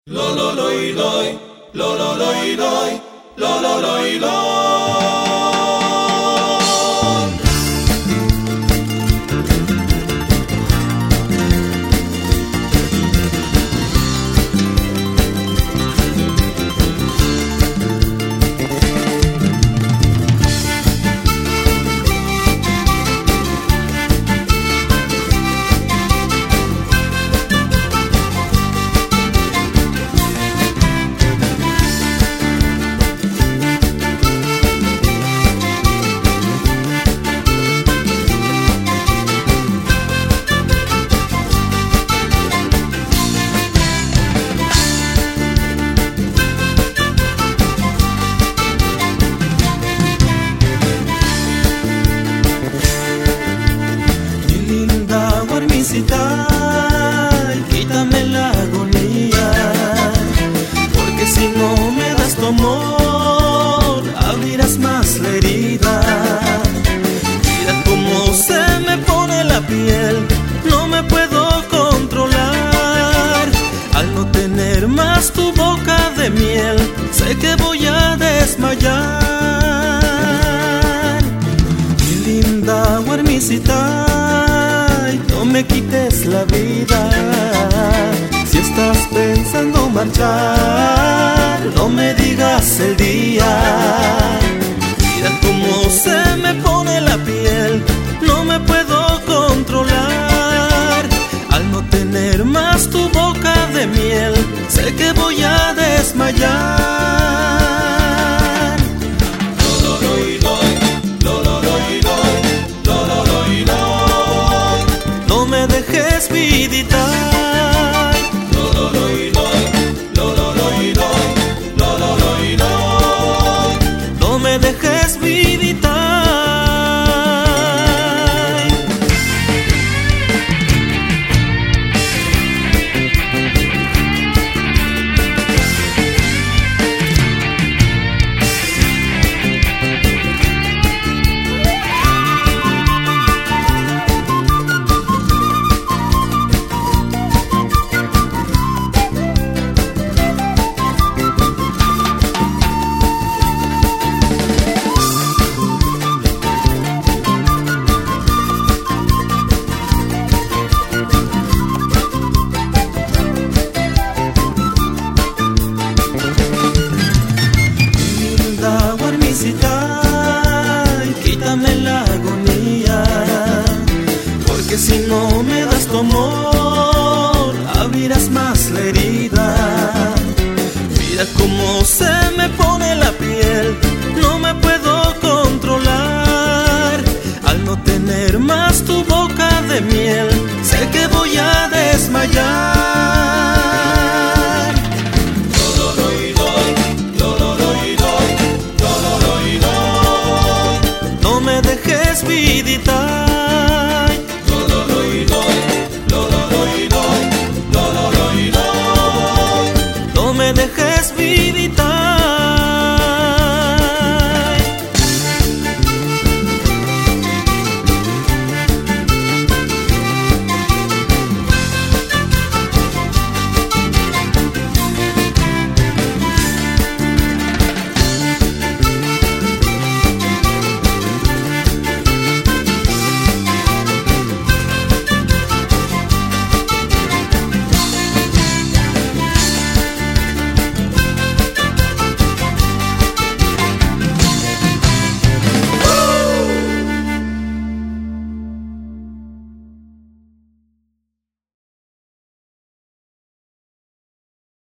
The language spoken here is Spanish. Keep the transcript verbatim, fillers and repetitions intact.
Lo lo loi loi, lo lo loi loi, lo lo loi loi. Quítame la agonía, porque si no me das tu amor, abrirás más la herida. Mira cómo se me pone la piel, no me puedo controlar. Al no tener más tu boca de miel, sé que voy a desmayar. Mi linda guarmisita, no me quites la vida. Si estás pensando marchar, no me digas el día. Mira cómo se me pone la piel, no me puedo controlar. Al no tener más tu boca de miel, sé que voy a desmayar. No me dejes, vidita. Lo lo loi loi, lo lo loi loi, lo lo loi loi. No me dejes, vidita. Quítame la agonía, porque si no me das tu amor, abrirás más la herida. Mira cómo se me pone la piel, no me puedo controlar. Al no tener más tu boca de miel, sé que voy a desmayar. Vidita. Lo lo loi loi, lo lo loi loi, lo lo loi loi. No me dejes.